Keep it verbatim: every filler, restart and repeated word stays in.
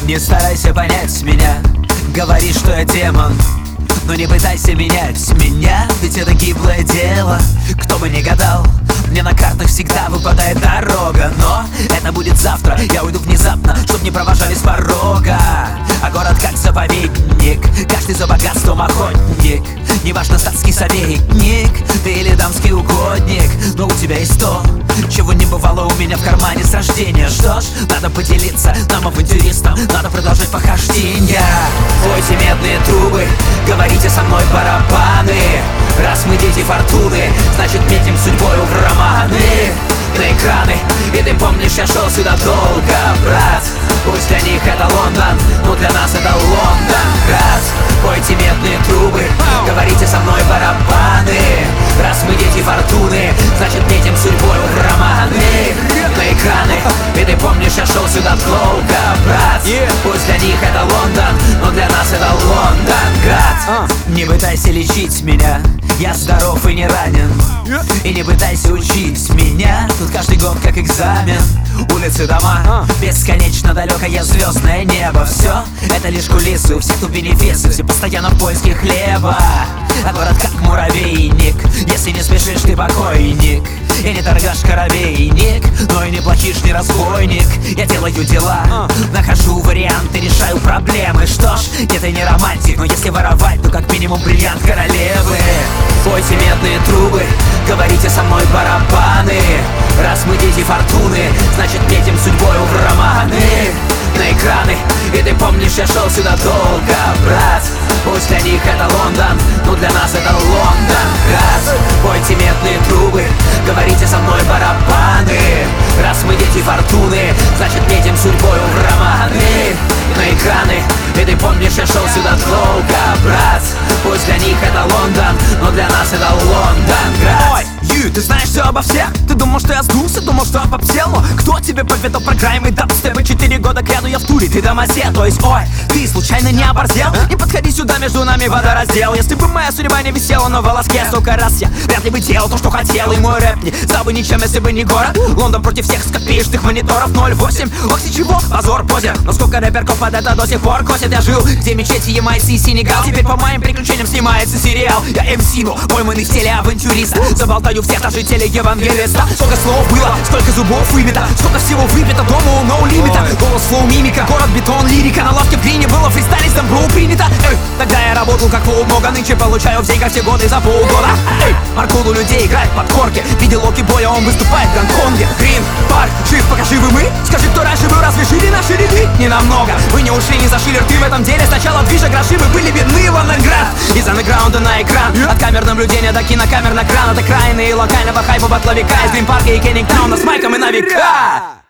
Не старайся понять меня, говори, что я демон, но не пытайся менять меня, ведь это гиблое дело. Кто бы ни гадал, мне на картах всегда выпадает дорога. Но это будет завтра, я уйду внезапно, чтоб не провожали с порога. А город как заповедник, каждый за богатством охотник. Неважно, статский советник ты или дамский угодник, но у тебя есть то, чего не бывало у меня в кармане с рождения. Что ж, надо поделиться нам авантюристам, надо продолжать похождения. Пойте медные трубы, говорите со мной барабаны. Раз мы дети фортуны, значит метим судьбою в романы. На экраны, и ты помнишь, я шел сюда долго, брат. Пусть для них это Лондон, но для нас это Лондонград. Пойте медные трубы, говорите со мной барабаны. Раз мы дети фортуны, значит метим судьбою в романы. На экраны, и ты помнишь, я шел сюда долго, брат. Пусть для них это Лондон, но для нас это Лондонград. Не пытайся лечить меня, я здоров и не ранен. И не пытайся учить меня, тут каждый год как экзамен. Улицы, дома, бесконечно далекое звездное небо. Все это лишь кулисы, у всех тут бенефисы, все постоянно в поиске хлеба. А город как муравейник, если не спешишь, ты покойник. Я не торгаш коровейник, но и не плачишь, не разбойник. Я делаю дела, нахожу варианты, решаю проблемы. Что ж, нет, я не романтик, но если воровать, то как минимум бриллиант королевы. Пойте медные трубы, говорите со мной барабаны. Раз мы дети фортуны, значит метим судьбою в романы. На экраны, и ты помнишь, я шел сюда долго, брат. Пусть для них это Лондон, но для нас это Лондонград. Пойте медные трубы, говорите со мной барабаны. Раз мы дети фортуны, значит метим судьбою в романы. На экраны, и ты помнишь, я шел сюда долго, брат. Пусть для них это Лондон, но для нас это Лондонград. Ой, Ю, ты знаешь все обо всех? Ты думал, что я сдулся, думал, что обобсел? Но кто тебе поведал про грайм и дабстепы? Четыре года кряду я в туре, ты домосед. То есть, ой, ты случайно не оборзел? Не подходи сюда, между нами водораздел. Если бы моя судьба не висела на волоске, столько раз я вряд ли бы делал то, что хотел. И мой рэп не стал бы ничем, если бы не город Лондон против всех скопеечных мониторов. Ноль восемь, ох, чего, позор, позер. Но сколько рэперков под это до сих пор косят. Я жил, где мечети, Ямайцы и Сенегал. Теперь по моим приключениям снимается сериал. Я эм си, но пойманный в стиле авантюриста. Заболтаю всех, даже телеевангелиста. Сколько слов было, столько зубов выбито, сколько всего выпито, дома у ноу лимита. Голос, флоу, мимика, город, бетон, лирика. На лавке в глине было фристайлить, там броу принято. Эй, тогда я работал как полубога, нынче получаю в деньгах все годы за полгода. Эй, Маркул у людей играет под корки. Видел Локи Боя, он выступает в Гонконге. Грин, парк, жив, пока живы мы. Скажи, кто раньше был, разве жили наши ряды? Не намного, вы не ушли, не зашили рты в этом деле. Сначала движа гроши, мы были бедны в Лондонград. Из андеграунда на экран, от камер наблюдения до кинокамер на кран. От окраины и локального хайпа батловика, из Грин-парка и Кеннингтауна с майком и на века.